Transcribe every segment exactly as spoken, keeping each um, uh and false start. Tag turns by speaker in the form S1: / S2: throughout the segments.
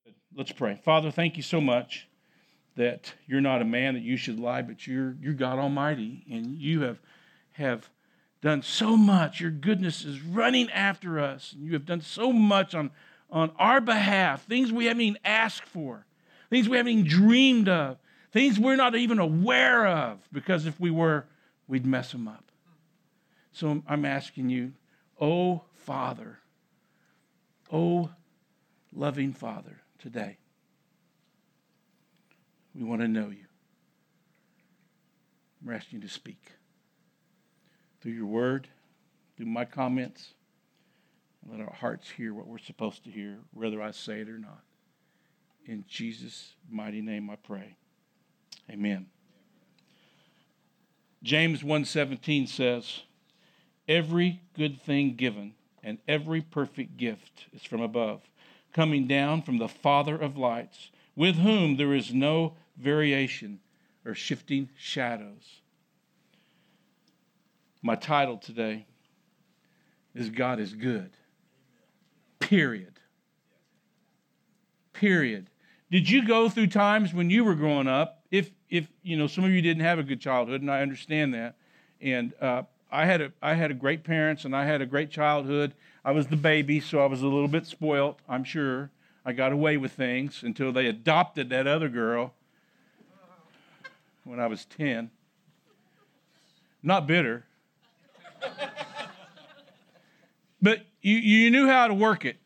S1: Let's pray. Father, thank you so much that you're not a man that you should lie, but you're you're God Almighty, and you have have done so much. Your goodness is running after us, and you have done so much on, on our behalf, things we haven't even asked for, things we haven't even dreamed of, things we're not even aware of, because if we were, we'd mess them up. So I'm asking you, oh Father, oh loving Father, today, we want to know you. We're asking you to speak through your word, through my comments, and let our hearts hear what we're supposed to hear, whether I say it or not. In Jesus' mighty name I pray. Amen. James one seventeen says, every good thing given and every perfect gift is from above, coming down from the Father of lights, with whom there is no variation or shifting shadows. My title today is God is Good. Period. Period. Did you go through times when you were growing up, if, if you know, some of you didn't have a good childhood, and I understand that, and uh, I had a I had a great parents, and I had a great childhood. I was the baby, so I was a little bit spoiled, I'm sure. I got away with things until they adopted that other girl when I was ten. Not bitter. But you, you knew how to work it.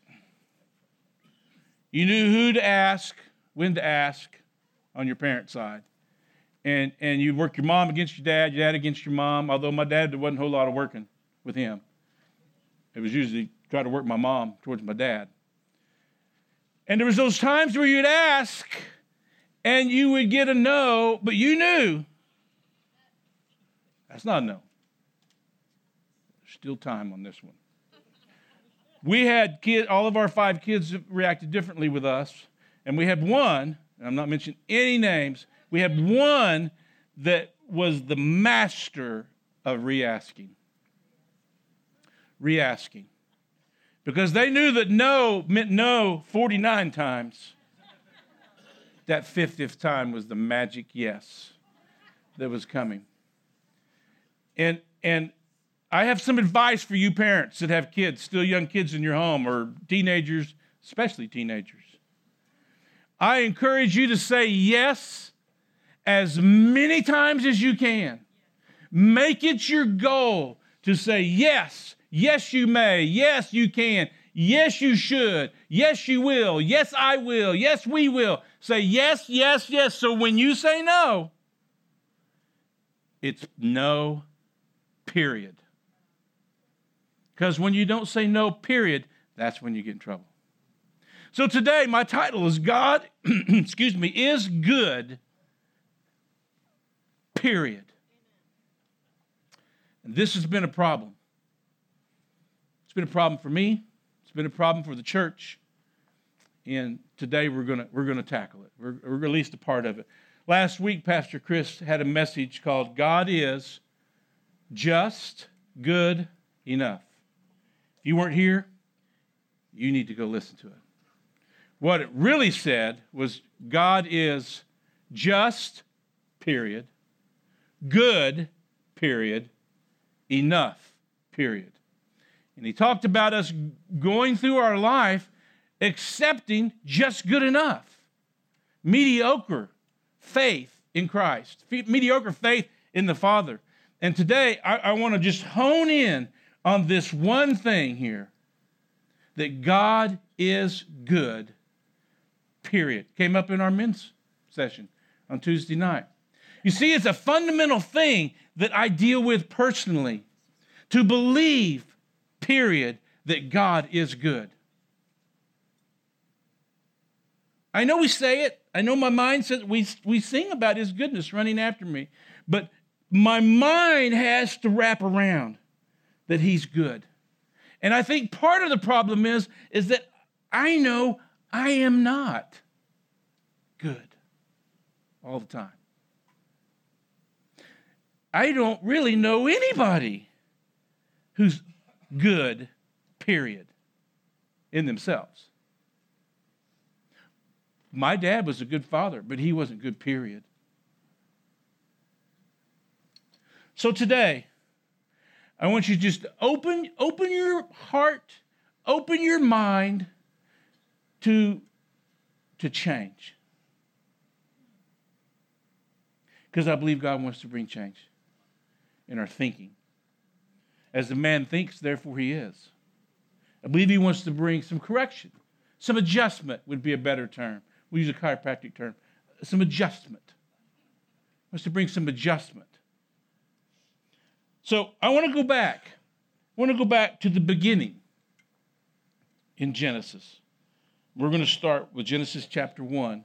S1: You knew who to ask, when to ask on your parents' side. And and you'd work your mom against your dad, your dad against your mom, although my dad, there wasn't a whole lot of working with him. It was usually try to work my mom towards my dad. And there was those times where you'd ask and you would get a no, but you knew that's not a no. There's still time on this one. We had kids, all of our five kids reacted differently with us. And we had one, and I'm not mentioning any names, we had one that was the master of re-asking. Re-asking. Because they knew that no meant no forty-nine times. That fiftieth time was the magic yes that was coming. And and I have some advice for you parents that have kids, still young kids in your home, or teenagers, especially teenagers. I encourage you to say yes as many times as you can. Make it your goal to say yes. Yes, you may. Yes, you can. Yes, you should. Yes, you will. Yes, I will. Yes, we will. Say yes, yes, yes. So when you say no, it's no, period. Because when you don't say no, period, that's when you get in trouble. So today, my title is God, excuse me, is good, period. And this has been a problem. It's been a problem for me. It's been a problem for the church. And today we're gonna we're gonna tackle it. We're, we're at least a part of it. Last week, Pastor Chris had a message called God is just good enough. If you weren't here, you need to go listen to it. What it really said was God is just, period, good, period, enough, period. And he talked about us going through our life accepting just good enough. Mediocre faith in Christ. Mediocre faith in the Father. And today, I, I want to just hone in on this one thing here. That God is good, period. Came up in our men's session on Tuesday night. You see, it's a fundamental thing that I deal with personally. To believe, period, that God is good. I know we say it. I know my mind says we, we sing about his goodness running after me. But my mind has to wrap around that he's good. And I think part of the problem is, is that I know I am not good all the time. I don't really know anybody who's good, period, in themselves. My dad was a good father, but he wasn't good, period. So today, I want you to just open, open your heart, open your mind to, to change. Because I believe God wants to bring change in our thinking. As the man thinks, therefore he is. I believe he wants to bring some correction. Some adjustment would be a better term. We use a chiropractic term. Some adjustment. He wants to bring some adjustment. So I want to go back. I want to go back to the beginning in Genesis. We're going to start with Genesis chapter one.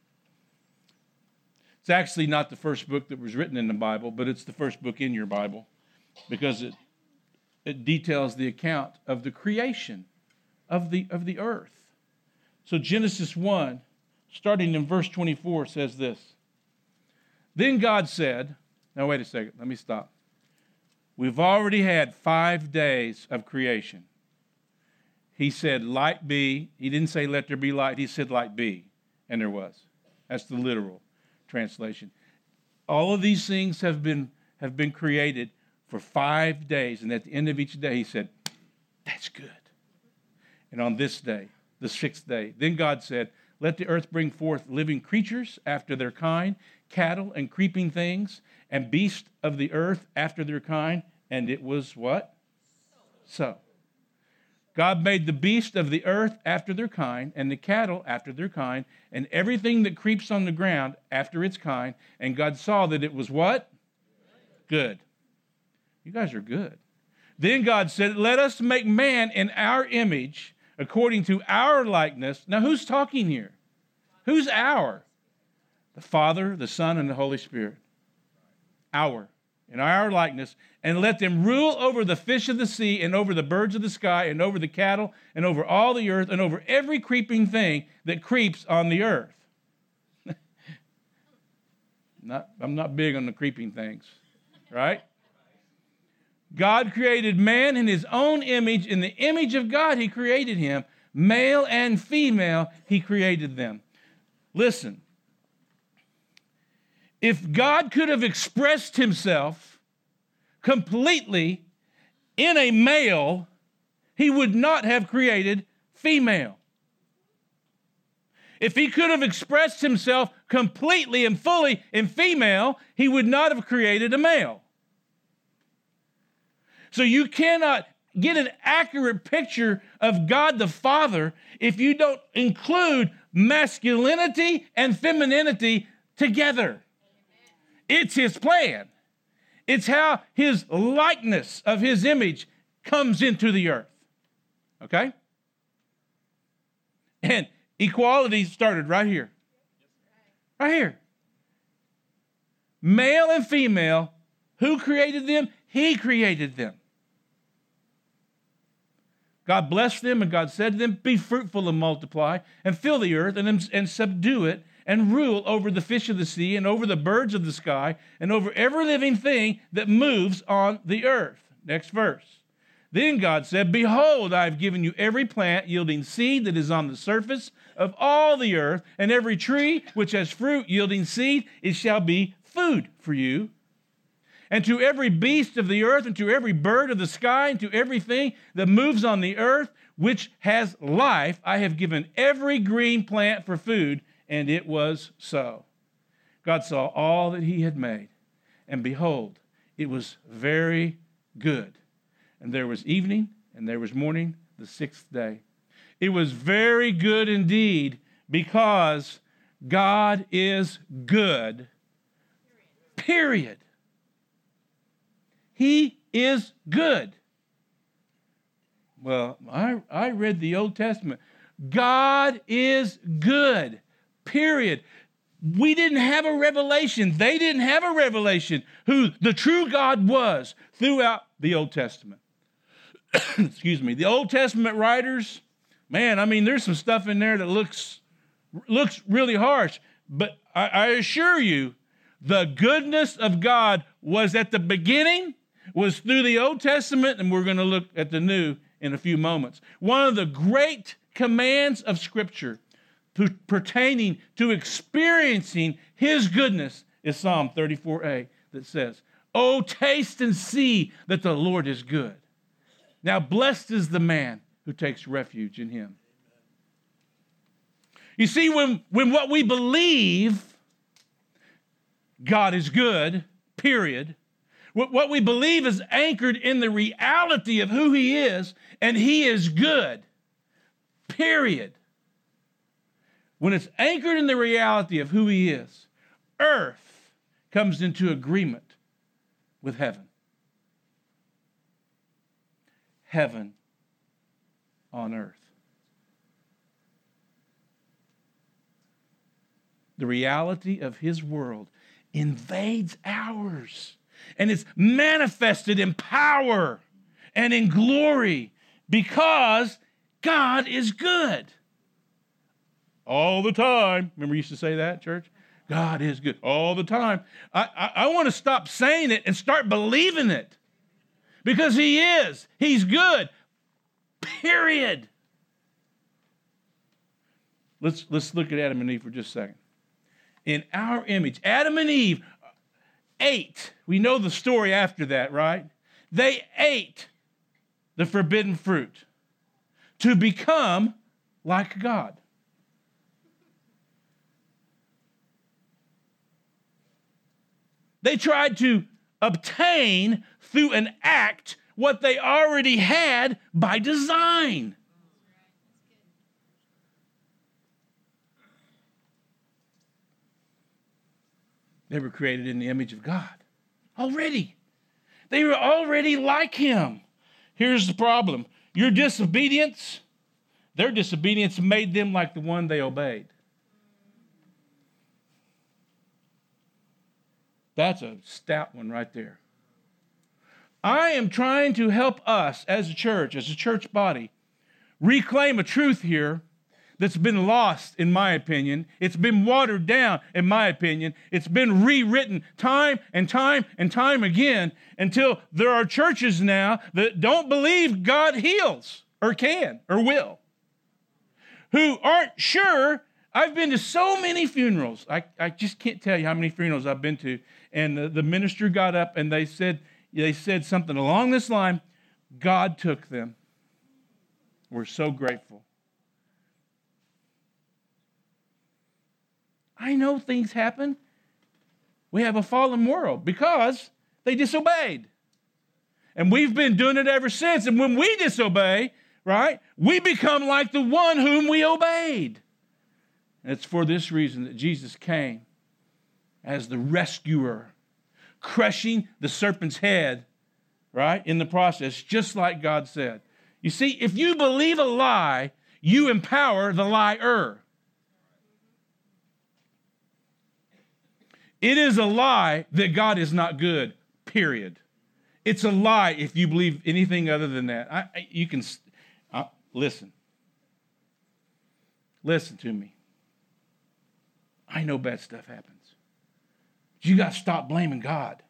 S1: It's actually not the first book that was written in the Bible, but it's the first book in your Bible because it it details the account of the creation of the of the earth. So Genesis one, starting in verse twenty-four, says this. Then God said, now wait a second, let me stop. We've already had five days of creation. He said, light be. He didn't say, let there be light. He said, light be. And there was. That's the literal translation. All of these things have been, have been created for five days. And at the end of each day, he said, that's good. And on this day, the sixth day, then God said, let the earth bring forth living creatures after their kind, cattle and creeping things, and beasts of the earth after their kind. And it was what? So. God made the beasts of the earth after their kind, and the cattle after their kind, and everything that creeps on the ground after its kind. And God saw that it was what? Good. You guys are good. Then God said, let us make man in our image, according to our likeness. Now, who's talking here? Who's our? The Father, the Son, and the Holy Spirit. Our. In our likeness, and let them rule over the fish of the sea, and over the birds of the sky, and over the cattle, and over all the earth, and over every creeping thing that creeps on the earth. not, I'm not big on the creeping things, right? God created man in his own image. In the image of God, he created him. Male and female, he created them. Listen. If God could have expressed himself completely in a male, he would not have created female. If he could have expressed himself completely and fully in female, he would not have created a male. So you cannot get an accurate picture of God the Father if you don't include masculinity and femininity together. It's his plan. It's how his likeness of his image comes into the earth. Okay? And equality started right here. Right here. Male and female, who created them? He created them. God blessed them, and God said to them, be fruitful and multiply, and fill the earth, and, and subdue it, and rule over the fish of the sea, and over the birds of the sky, and over every living thing that moves on the earth. Next verse. Then God said, behold, I have given you every plant yielding seed that is on the surface of all the earth, and every tree which has fruit yielding seed, it shall be food for you. And to every beast of the earth, and to every bird of the sky, and to everything that moves on the earth, which has life, I have given every green plant for food. And it was so. God saw all that he had made, and behold, it was very good. And there was evening, and there was morning, the sixth day. It was very good indeed, because God is good. Period. He is good. Well, I, I read the Old Testament. God is good. Period. We didn't have a revelation. They didn't have a revelation who the true God was throughout the Old Testament. Excuse me. The Old Testament writers, man, I mean, there's some stuff in there that looks, looks really harsh. But I, I assure you, the goodness of God was at the beginning, was through the Old Testament, and we're going to look at the New in a few moments. One of the great commands of Scripture, p- pertaining to experiencing his goodness is Psalm thirty-four a that says, "Oh, taste and see that the Lord is good. Now blessed is the man who takes refuge in him." You see, when, when what we believe, God is good, period. What, what we believe is anchored in the reality of who he is, and he is good, period. When it's anchored in the reality of who he is, earth comes into agreement with heaven. Heaven on earth. The reality of his world invades ours, and it's manifested in power and in glory because God is good. All the time. Remember you used to say that, church? God is good all the time. I, I, I want to stop saying it and start believing it because he is. He's good. Period. Let's, let's look at Adam and Eve for just a second. In our image, Adam and Eve ate. We know the story after that, right? They ate the forbidden fruit to become like God. They tried to obtain through an act what they already had by design. They were created in the image of God already. They were already like him. Here's the problem. Your disobedience, their disobedience made them like the one they obeyed. That's a stout one right there. I am trying to help us as a church, as a church body, reclaim a truth here that's been lost, in my opinion. It's been watered down, in my opinion. It's been rewritten time and time and time again until there are churches now that don't believe God heals or can or will, who aren't sure. I've been to so many funerals. I, I just can't tell you how many funerals I've been to. And the, the minister got up and they said, they said something along this line, God took them. We're so grateful. I know things happen. We have a fallen world because they disobeyed. And we've been doing it ever since. And when we disobey, right, we become like the one whom we obeyed. And it's for this reason that Jesus came as the rescuer, crushing the serpent's head, right, in the process, just like God said. You see, if you believe a lie, you empower the liar. It is a lie that God is not good, period. It's a lie if you believe anything other than that. I, I, you can, uh, listen. Listen to me. I know bad stuff happens. You got to stop blaming God.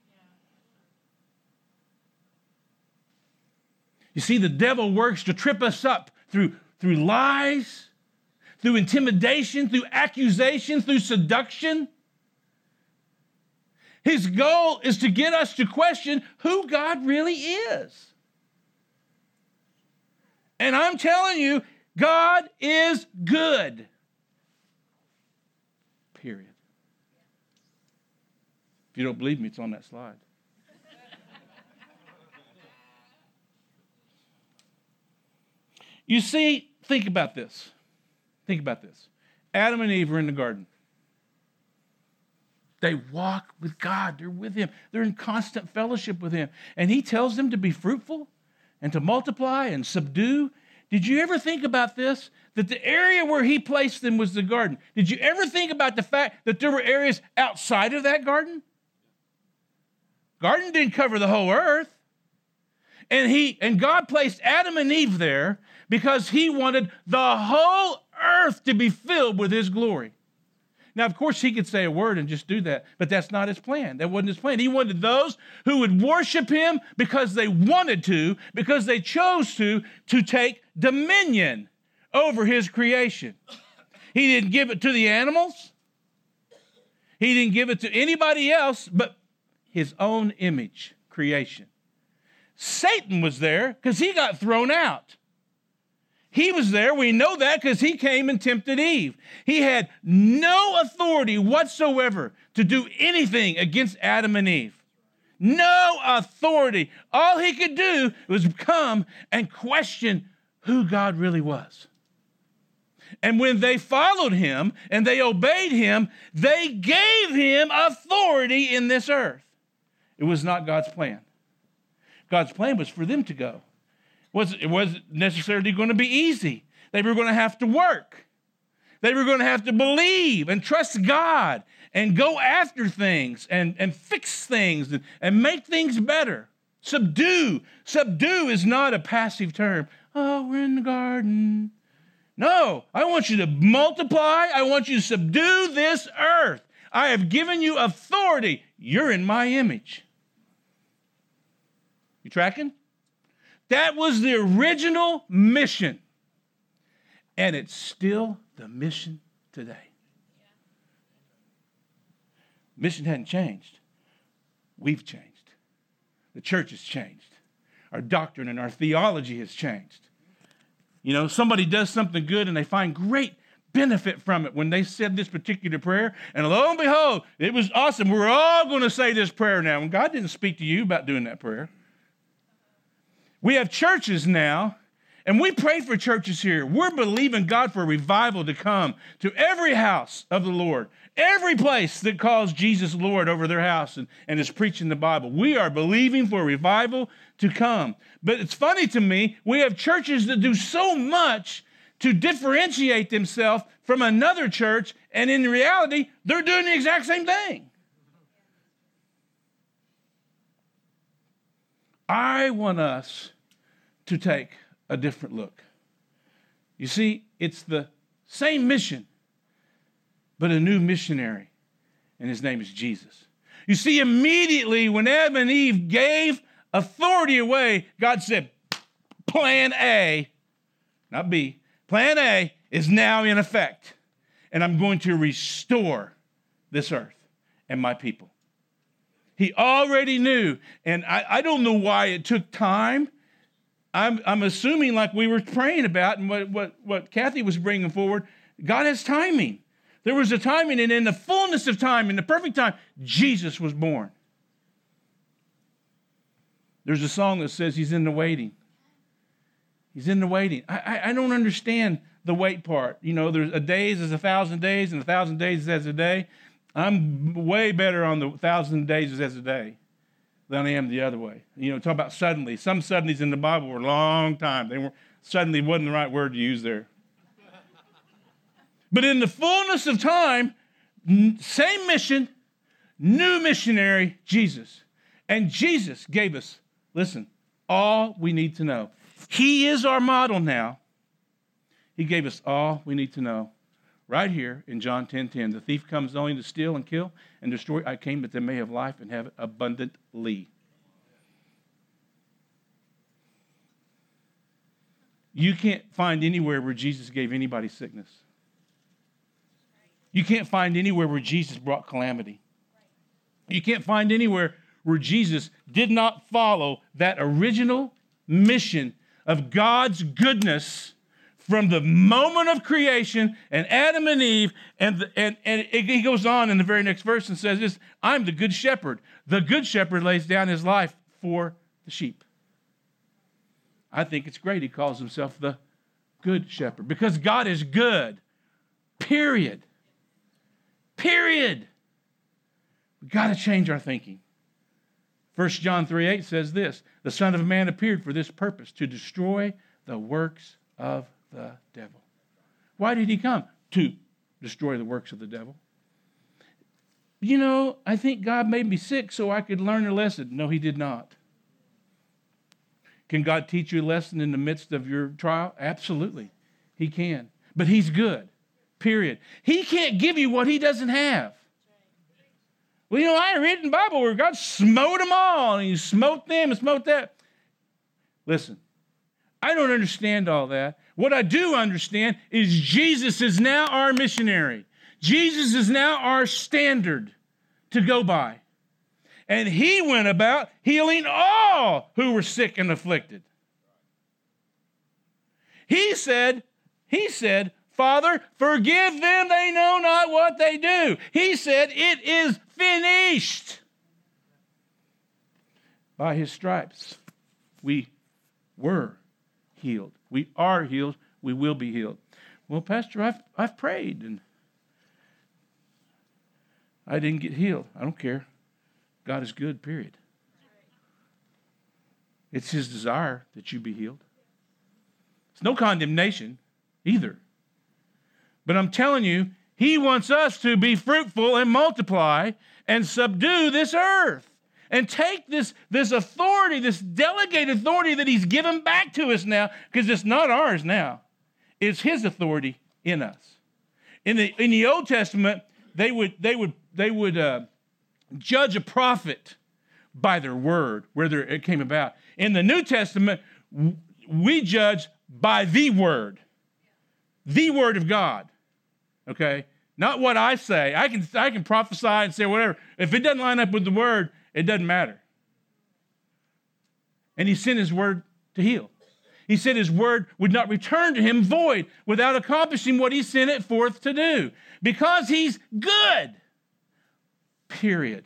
S1: You see, the devil works to trip us up through, through lies, through intimidation, through accusation, through seduction. His goal is to get us to question who God really is. And I'm telling you, God is good. Period. If you don't believe me, it's on that slide. You see, think about this. Think about this. Adam and Eve are in the garden. They walk with God. They're with him. They're in constant fellowship with him. And he tells them to be fruitful and to multiply and subdue. Did you ever think about this? That the area where he placed them was the garden. Did you ever think about the fact that there were areas outside of that garden? Garden didn't cover the whole earth. And he and God placed Adam and Eve there because he wanted the whole earth to be filled with his glory. Now, of course, he could say a word and just do that, but that's not his plan. That wasn't his plan. He wanted those who would worship him because they wanted to, because they chose to, to take dominion over his creation. He didn't give it to the animals. He didn't give it to anybody else but his own image, creation. Satan was there because he got thrown out. He was there. We know that because he came and tempted Eve. He had no authority whatsoever to do anything against Adam and Eve. No authority. All he could do was come and question who God really was. And when they followed him and they obeyed him, they gave him authority in this earth. It was not God's plan. God's plan was for them to go. It wasn't necessarily going to be easy. They were going to have to work. They were going to have to believe and trust God and go after things and, and fix things and, and make things better. Subdue. Subdue is not a passive term. Oh, we're in the garden. No, I want you to multiply. I want you to subdue this earth. I have given you authority. You're in my image. You tracking? That was the original mission. And it's still the mission today. Mission hadn't changed. We've changed. The church has changed. Our doctrine and our theology has changed. You know, somebody does something good and they find great benefit from it when they said this particular prayer. And lo and behold, it was awesome. We're all going to say this prayer now. And God didn't speak to you about doing that prayer. We have churches now, and we pray for churches here. We're believing God for revival to come to every house of the Lord, every place that calls Jesus Lord over their house and, and is preaching the Bible. We are believing for revival to come. But it's funny to me, we have churches that do so much to differentiate themselves from another church, and in reality, they're doing the exact same thing. I want us to take a different look. You see, it's the same mission, but a new missionary, and his name is Jesus. You see, immediately when Adam and Eve gave authority away, God said, plan A, not B, plan A is now in effect, and I'm going to restore this earth and my people. He already knew, and I, I don't know why it took time. I'm, I'm assuming, like we were praying about and what, what, what Kathy was bringing forward, God has timing. There was a timing, and in the fullness of time, in the perfect time, Jesus was born. There's a song that says he's in the waiting. He's in the waiting. I, I, I don't understand the wait part. You know, there's a day is a thousand days, and a thousand days is as a day. I'm way better on the thousand days as a day than I am the other way. You know, talk about suddenly. Some suddenlies in the Bible were a long time. They were suddenly wasn't the right word to use there. But in the fullness of time, same mission, new missionary, Jesus. And Jesus gave us, listen, all we need to know. He is our model now. He gave us all we need to know. Right here in John ten ten, the thief comes only to steal and kill and destroy. I came that they may have life and have it abundantly. You can't find anywhere where Jesus gave anybody sickness. You can't find anywhere where Jesus brought calamity. You can't find anywhere where Jesus did not follow that original mission of God's goodness from the moment of creation and Adam and Eve, and, the, and, and it, he goes on in the very next verse and says this, I'm the good shepherd. The good shepherd lays down his life for the sheep. I think it's great he calls himself the good shepherd because God is good, period. Period. We've got to change our thinking. First John three eight says this, the Son of Man appeared for this purpose, to destroy the works of the devil. Why did he come? To destroy the works of the devil. You know, I think God made me sick so I could learn a lesson. No, he did not. Can God teach you a lesson in the midst of your trial? Absolutely. He can. But he's good. Period. He can't give you what he doesn't have. Well, you know, I read in the Bible where God smote them all, and he smote them and smote that. Listen, I don't understand all that. What I do understand is Jesus is now our missionary. Jesus is now our standard to go by. And he went about healing all who were sick and afflicted. He said, he said, Father, forgive them, they know not what they do. He said, it is finished. By his stripes, we were healed. We are healed. We will be healed. Well, Pastor, I've, I've prayed and I didn't get healed. I don't care. God is good, period. It's his desire that you be healed. It's no condemnation either. But I'm telling you, he wants us to be fruitful and multiply and subdue this earth. And take this, this authority, this delegated authority that he's given back to us now, because it's not ours now. It's his authority in us. In the, in the Old Testament, they would, they would, they would uh, judge a prophet by their word, whether it came about. In the New Testament, we judge by the word. The word of God. Okay? Not what I say. I can, I can prophesy and say whatever. If it doesn't line up with the word, it doesn't matter. And he sent his word to heal. He said his word would not return to him void without accomplishing what he sent it forth to do. Because he's good. Period.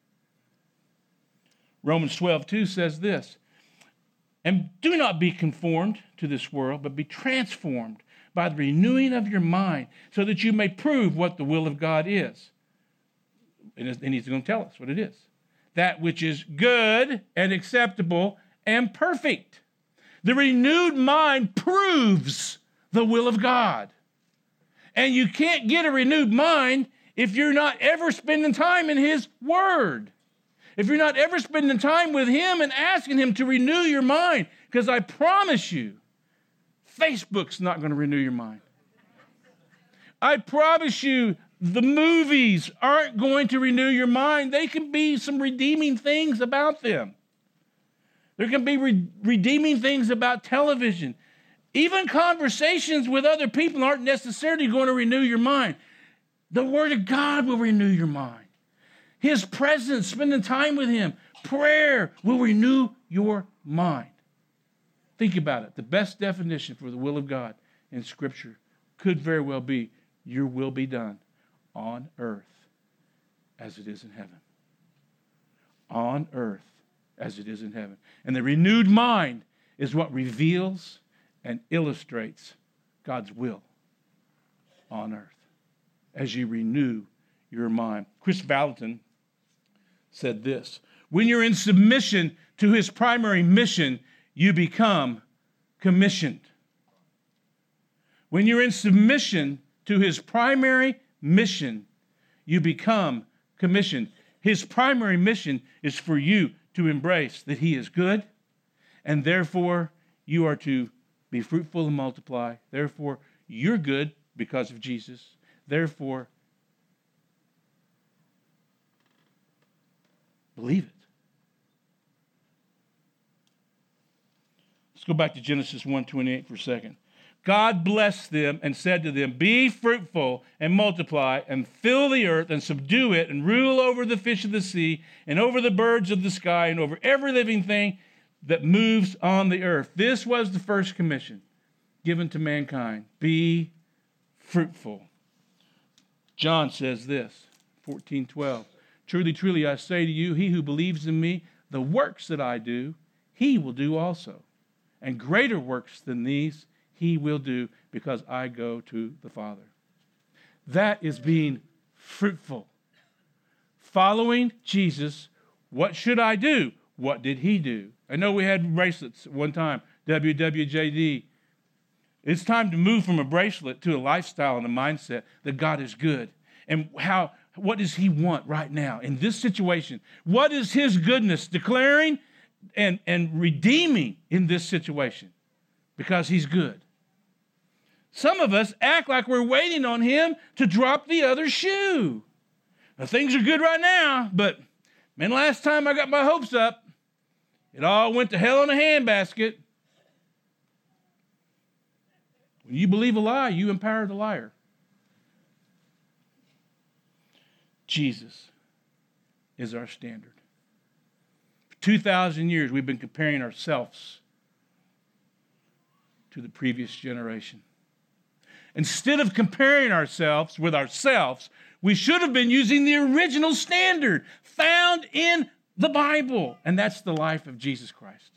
S1: Romans twelve two says this. And do not be conformed to this world, but be transformed by the renewing of your mind, so that you may prove what the will of God is. And he's going to tell us what it is. That which is good and acceptable and perfect. The renewed mind proves the will of God. And you can't get a renewed mind if you're not ever spending time in his word. If you're not ever spending time with him and asking him to renew your mind. Because I promise you, Facebook's not going to renew your mind. I promise you, the movies aren't going to renew your mind. They can be some redeeming things about them. There can be re- redeeming things about television. Even conversations with other people aren't necessarily going to renew your mind. The Word of God will renew your mind. His presence, spending time with him, prayer will renew your mind. Think about it. The best definition for the will of God in Scripture could very well be, your will be done on earth as it is in heaven. On earth as it is in heaven. And the renewed mind is what reveals and illustrates God's will on earth as you renew your mind. Chris Valentin said this, when you're in submission to his primary mission, you become commissioned. When you're in submission to his primary mission, you become commissioned. His primary mission is for you to embrace that he is good, and therefore you are to be fruitful and multiply. Therefore, you're good because of Jesus. Therefore, believe it. Let's go back to Genesis one twenty-eight for a second. God blessed them and said to them, be fruitful and multiply and fill the earth and subdue it and rule over the fish of the sea and over the birds of the sky and over every living thing that moves on the earth. This was the first commission given to mankind. Be fruitful. John says this, fourteen twelve. Truly, truly, I say to you, he who believes in me, the works that I do, he will do also. And greater works than these he will do, because I go to the Father. That is being fruitful. Following Jesus, what should I do? What did he do? I know we had bracelets at one time, W W J D. It's time to move from a bracelet to a lifestyle and a mindset that God is good. And how, what does he want right now in this situation? What is his goodness declaring and, and redeeming in this situation? Because he's good. Some of us act like we're waiting on him to drop the other shoe. Now, things are good right now, but man, last time I got my hopes up, it all went to hell in a handbasket. When you believe a lie, you empower the liar. Jesus is our standard. For two thousand years, we've been comparing ourselves to the previous generation. Instead of comparing ourselves with ourselves, we should have been using the original standard found in the Bible, and that's the life of Jesus Christ.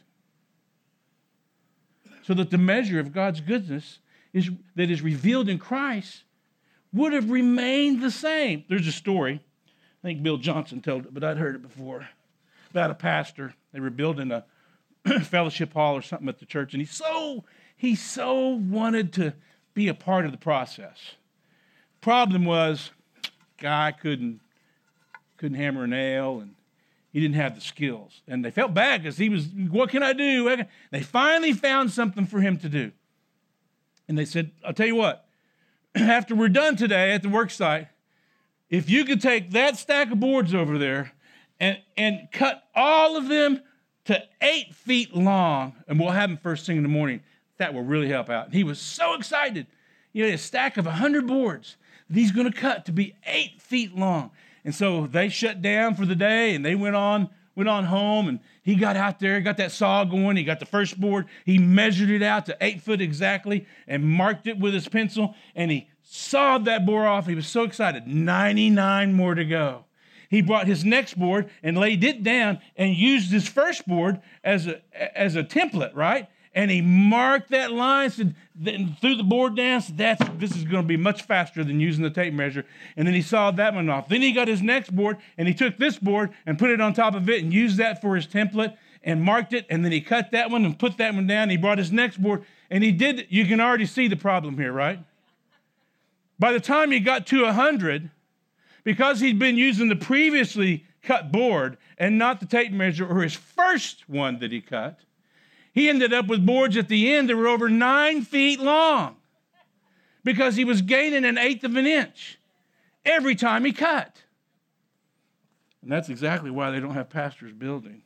S1: So that the measure of God's goodness is, that is revealed in Christ would have remained the same. There's a story, I think Bill Johnson told it, but I'd heard it before, about a pastor. They were building a fellowship hall or something at the church, and he so, he so wanted to be a part of the process. Problem was, guy couldn't, couldn't hammer a nail, and he didn't have the skills. And they felt bad because he was, what can I do? They finally found something for him to do. And they said, I'll tell you what, after we're done today at the work site, if you could take that stack of boards over there and, and cut all of them to eight feet long, and we'll have them first thing in the morning, that will really help out. And he was so excited. You know, a stack of one hundred boards that he's going to cut to be eight feet long. And so they shut down for the day, and they went on went on home, and he got out there, got that saw going. He got the first board. He measured it out to eight foot exactly and marked it with his pencil, and he sawed that board off. He was so excited. ninety-nine more to go. He brought his next board and laid it down and used his first board as a, as a template, right? And he marked that line, said, then threw the board down, said, That's, this is going to be much faster than using the tape measure. And then he sawed that one off. Then he got his next board, and he took this board and put it on top of it and used that for his template and marked it. And then he cut that one and put that one down. He brought his next board, and he did, you can already see the problem here, right? By the time he got to one hundred, because he'd been using the previously cut board and not the tape measure or his first one that he cut, he ended up with boards at the end that were over nine feet long because he was gaining an eighth of an inch every time he cut. And that's exactly why they don't have pastors building.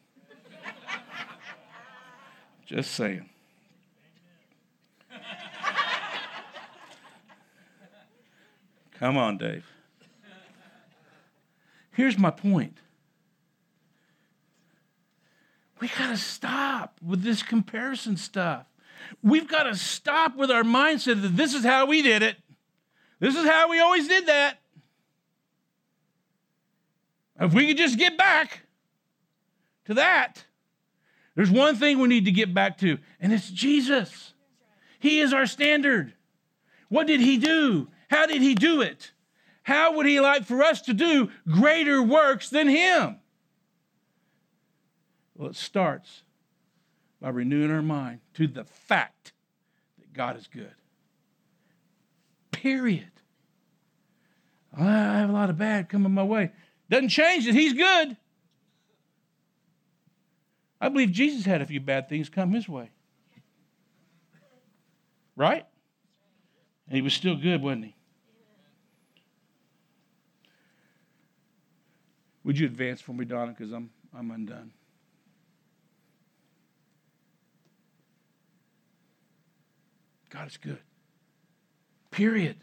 S1: Just saying. Come on, Dave. Here's my point. We got to stop with this comparison stuff. We've got to stop with our mindset that this is how we did it. This is how we always did that. If we could just get back to that, there's one thing we need to get back to, and it's Jesus. He is our standard. What did he do? How did he do it? How would he like for us to do greater works than him? Well, it starts by renewing our mind to the fact that God is good. Period. I have a lot of bad coming my way. Doesn't change that he's good. I believe Jesus had a few bad things come his way. Right? And he was still good, wasn't he? Would you advance for me, Donna, because I'm I'm undone. God is good. Period.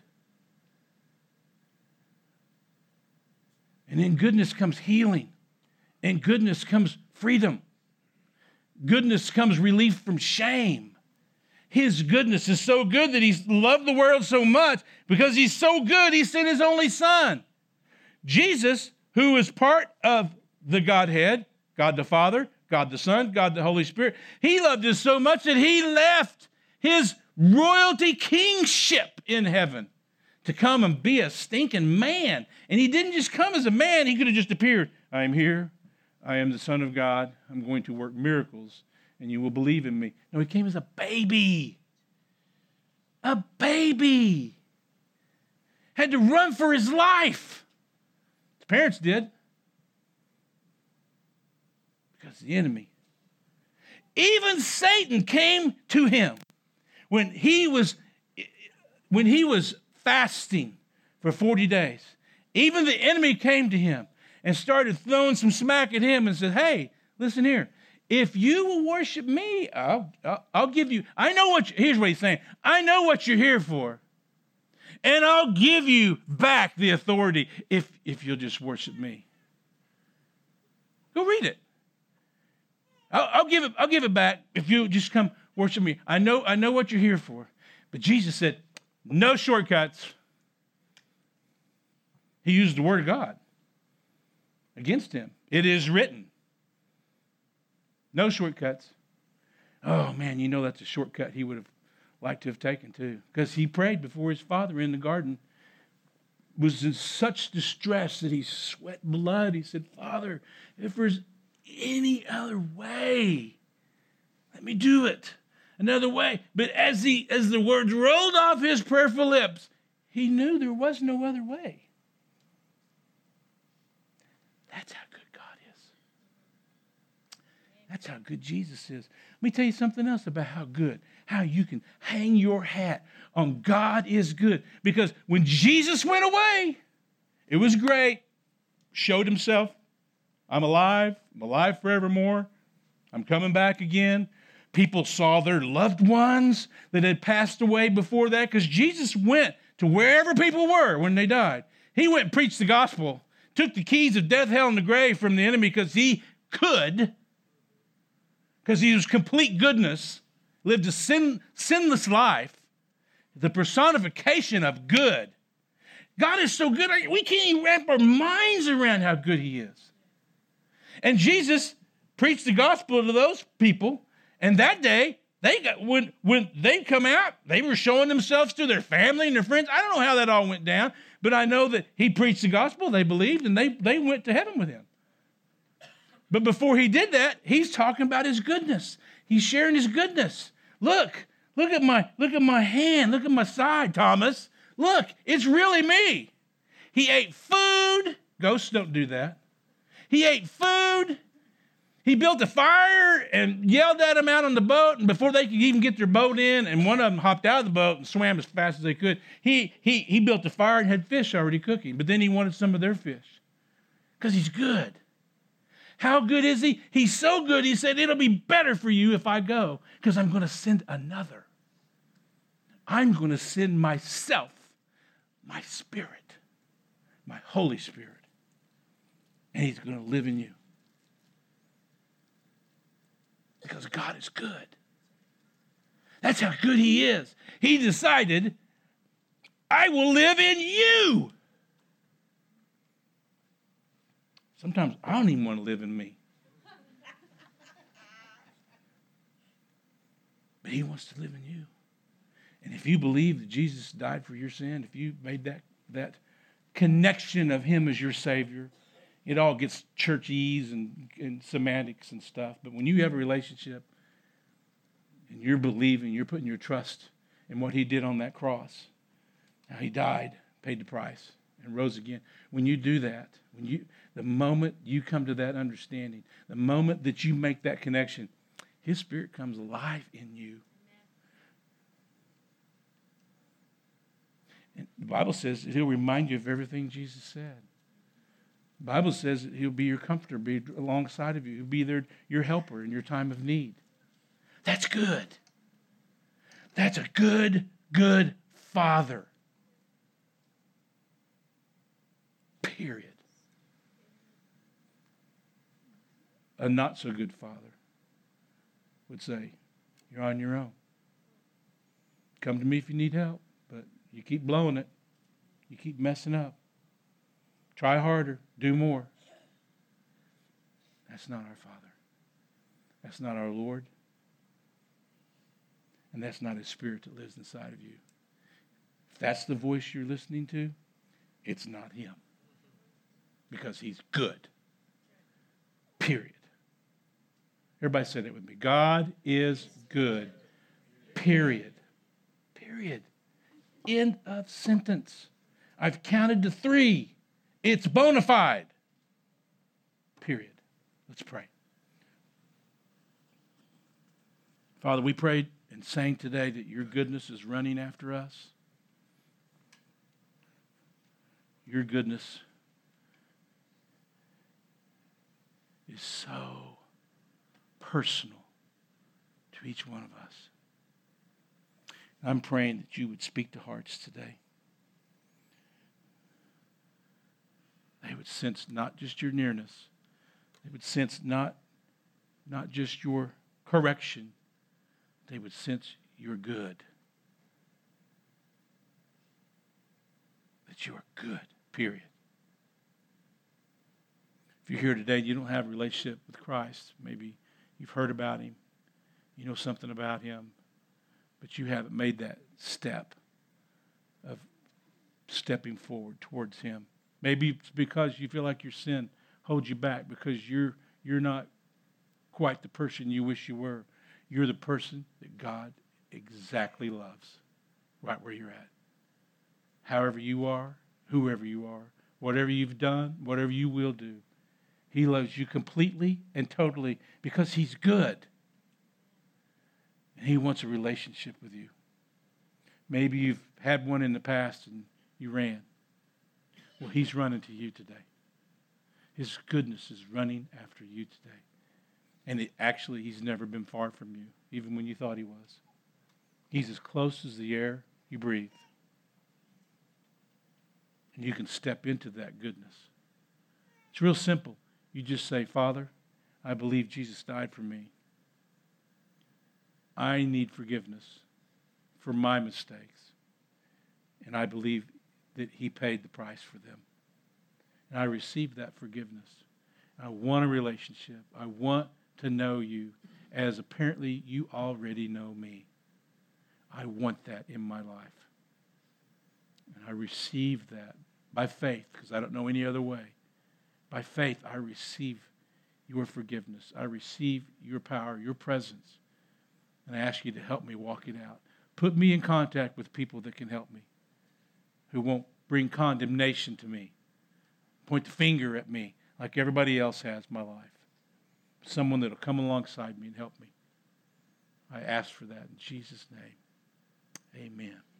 S1: And in goodness comes healing. In goodness comes freedom. Goodness comes relief from shame. His goodness is so good that he loved the world so much. Because he's so good, he sent his only son. Jesus, who is part of the Godhead, God the Father, God the Son, God the Holy Spirit, he loved us so much that he left his royalty kingship in heaven to come and be a stinking man. And he didn't just come as a man. He could have just appeared. I am here. I am the Son of God. I'm going to work miracles, and you will believe in me. No, he came as a baby. A baby. Had to run for his life. His parents did. Because the enemy. Even Satan came to him. When he was, when he was fasting for forty days, even the enemy came to him and started throwing some smack at him and said, hey, listen here. if you will worship me, I'll, I'll, I'll give you, I know what, you, here's what he's saying. I know what you're here for. And I'll give you back the authority if, if you'll just worship me. Go read it. I'll, I'll give it, I'll give it back if you just come worship me. I know, I know what you're here for. But Jesus said, no shortcuts. He used the word of God against him. It is written. No shortcuts. Oh, man, you know that's a shortcut he would have liked to have taken too. Because he prayed before his Father in the garden. Was in such distress that he sweat blood. He said, Father, if there's any other way, let me do it. Another way. But as he, as the words rolled off his prayerful lips, he knew there was no other way. That's how good God is. That's how good Jesus is. Let me tell you something else about how good, how you can hang your hat on God is good. Because when Jesus went away, it was great. Showed himself. I'm alive. I'm alive forevermore. I'm coming back again. People saw their loved ones that had passed away before that because Jesus went to wherever people were when they died. He went and preached the gospel. Took the keys of death, hell, and the grave from the enemy because he could, because he was complete goodness, lived a sin, sinless life, the personification of good. God is so good, we can't even wrap our minds around how good he is. And Jesus preached the gospel to those people, and that day, they got when, when they come out, they were showing themselves to their family and their friends. I don't know how that all went down. But I know that he preached the gospel, they believed, and they, they went to heaven with him. But before he did that, he's talking about his goodness. He's sharing his goodness. Look, look at my, look at my hand, look at my side, Thomas. Look, it's really me. He ate food. Ghosts don't do that. He ate food. He built a fire and yelled at them out on the boat, and before they could even get their boat in, and one of them hopped out of the boat and swam as fast as they could, he, he, he built a fire and had fish already cooking, but then he wanted some of their fish because he's good. How good is he? He's so good, he said, it'll be better for you if I go because I'm going to send another. I'm going to send myself, my Spirit, my Holy Spirit, and he's going to live in you. Because God is good. That's how good he is. He decided, I will live in you. Sometimes I don't even want to live in me. But he wants to live in you. And if you believe that Jesus died for your sin, if you made that, that connection of him as your Savior, it all gets churchese and, and semantics and stuff. But when you have a relationship and you're believing, you're putting your trust in what he did on that cross, how he died, paid the price, and rose again. When you do that, when you, the moment you come to that understanding, the moment that you make that connection, his Spirit comes alive in you. And the Bible says that he'll remind you of everything Jesus said. The Bible says that he'll be your comforter, be alongside of you. He'll be there, your helper in your time of need. That's good. That's a good, good Father. Period. A not so good father would say, you're on your own. Come to me if you need help, but you keep blowing it. You keep messing up. Try harder. Do more. That's not our Father. That's not our Lord. And that's not his Spirit that lives inside of you. If that's the voice you're listening to, it's not him. Because he's good. Period. Everybody said it with me. God is good. Period. Period. End of sentence. I've counted to three. It's bona fide. Period. Let's pray. Father, we prayed and sang today that your goodness is running after us. Your goodness is so personal to each one of us. I'm praying that you would speak to hearts today. They would sense not just your nearness. They would sense not, not just your correction. They would sense your good. That you are good, period. If you're here today and you don't have a relationship with Christ, maybe you've heard about him, you know something about him, but you haven't made that step of stepping forward towards him. Maybe it's because you feel like your sin holds you back because you're you're not quite the person you wish you were. You're the person that God exactly loves, right where you're at. However you are, whoever you are, whatever you've done, whatever you will do, he loves you completely and totally because he's good. And he wants a relationship with you. Maybe you've had one in the past and you ran. Well, he's running to you today. His goodness is running after you today. And it, actually, he's never been far from you, even when you thought he was. He's as close as the air you breathe. And you can step into that goodness. It's real simple. You just say, Father, I believe Jesus died for me. I need forgiveness for my mistakes. And I believe that he paid the price for them. And I receive that forgiveness. I want a relationship. I want to know you as apparently you already know me. I want that in my life. And I receive that by faith, because I don't know any other way. By faith, I receive your forgiveness. I receive your power, your presence. And I ask you to help me walk it out. Put me in contact with people that can help me, who won't bring condemnation to me, point the finger at me like everybody else has in my life. Someone that will come alongside me and help me. I ask for that in Jesus' name. Amen.